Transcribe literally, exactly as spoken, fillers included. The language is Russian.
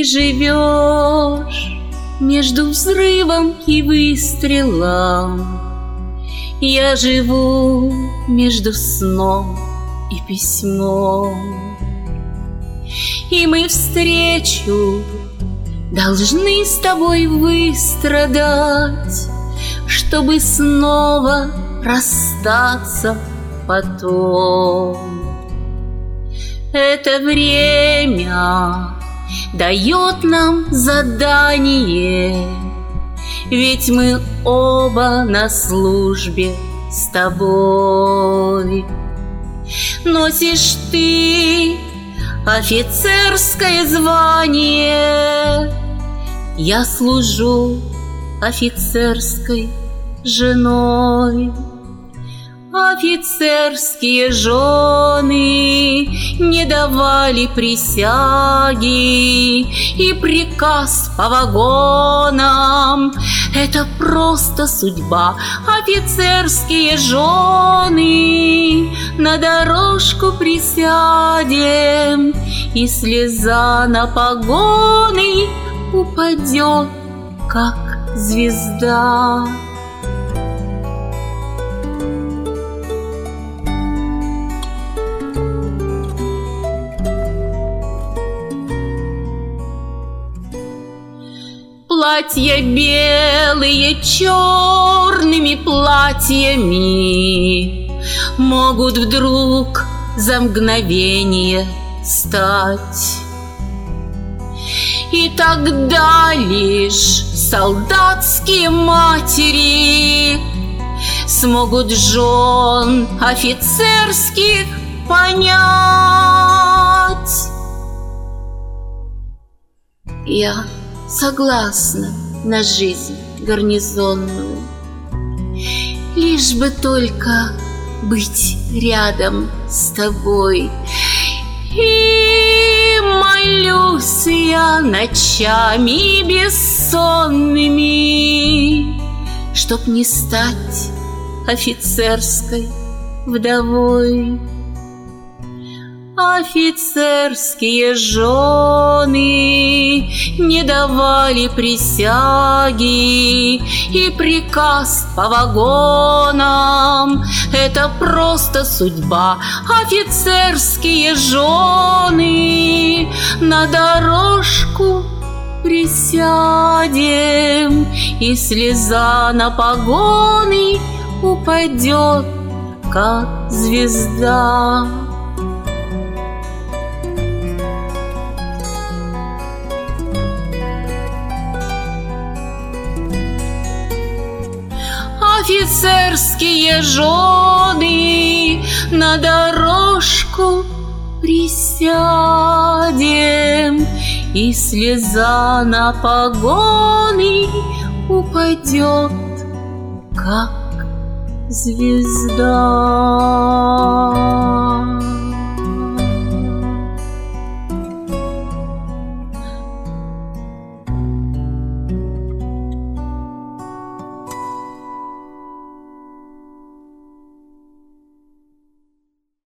живешь между взрывом и выстрелом. Я живу между сном и письмом. И мы встречу должны с тобой выстрадать, чтобы снова расстаться потом. Это время дает нам задание, ведь мы оба на службе с тобой. Носишь ты офицерское звание, я служу офицерской женой. Офицерские жены не давали присяги, и приказ по вагонам — это просто судьба. Офицерские жены, на дорожку присядем, и слеза на погоны упадет, как звезда. Платья белые черными платьями могут вдруг за мгновение стать. И тогда лишь солдатские матери смогут жен офицерских понять. Я согласна на жизнь гарнизонную, лишь бы только быть рядом с тобой. И молюсь я ночами бессонными, чтоб не стать офицерской вдовой. Офицерские жены не давали присяги, и приказ по вагонам — это просто судьба. Офицерские жены, на дорожку присядем, и слеза на погоны упадет, как звезда. Офицерские жены, на дорожку присядем, и слеза на погоны упадет, как звезда.